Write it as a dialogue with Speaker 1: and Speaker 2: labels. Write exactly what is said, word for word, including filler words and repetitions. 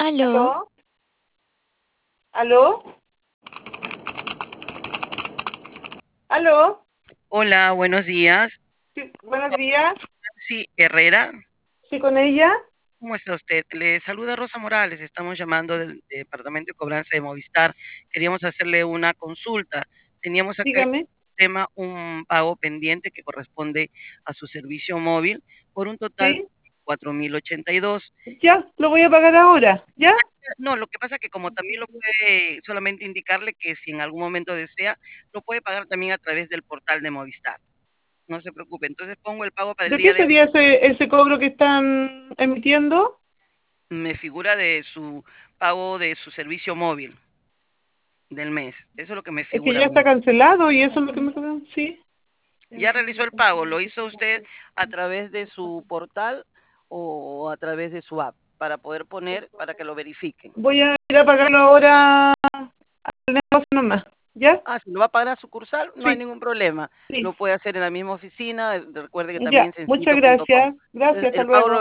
Speaker 1: Aló,
Speaker 2: ¿Aló? ¿Aló? ¿Aló?
Speaker 3: Hola, buenos días.
Speaker 2: Sí, buenos días.
Speaker 3: Sí, Herrera,
Speaker 2: ¿Sí con ella?
Speaker 3: ¿cómo está usted? Le saluda Rosa Morales, estamos llamando del Departamento de Cobranza de Movistar. Queríamos hacerle una consulta. Teníamos acá en
Speaker 2: Dígame.
Speaker 3: el sistema un pago pendiente que corresponde a su servicio móvil por un total
Speaker 2: ¿Sí?
Speaker 3: de cuatro mil ochenta y dos.
Speaker 2: Ya, lo voy a pagar ahora. ¿Ya?
Speaker 3: No, lo que pasa que como también lo puede, solamente indicarle que si en algún momento desea, lo puede pagar también a través del portal de Movistar. No se preocupe, entonces pongo el pago para el
Speaker 2: ¿De
Speaker 3: día
Speaker 2: qué
Speaker 3: de hoy.
Speaker 2: sería ese, ese cobro que están emitiendo?
Speaker 3: Me figura de su pago de su servicio móvil del mes. Eso es lo que me
Speaker 2: Es que
Speaker 3: figura a
Speaker 2: ya está
Speaker 3: mí.
Speaker 2: cancelado y eso es lo que me... Sí.
Speaker 3: ¿Ya realizó el pago? ¿Lo hizo usted a través de su portal o a través de su app para poder poner, para que lo verifiquen?
Speaker 2: Voy a ir a pagarlo ahora al negocio nomás. ¿Ya?
Speaker 3: Ah, si lo va a pagar a sucursal, no hay
Speaker 2: Sí,
Speaker 3: ningún problema.
Speaker 2: sí.
Speaker 3: Lo puede hacer en la misma oficina. Recuerde que también
Speaker 2: Ya. Muchas
Speaker 3: sencillito punto com.
Speaker 2: gracias.
Speaker 3: Entonces,
Speaker 2: Gracias, hasta
Speaker 3: el pago lo
Speaker 2: luego.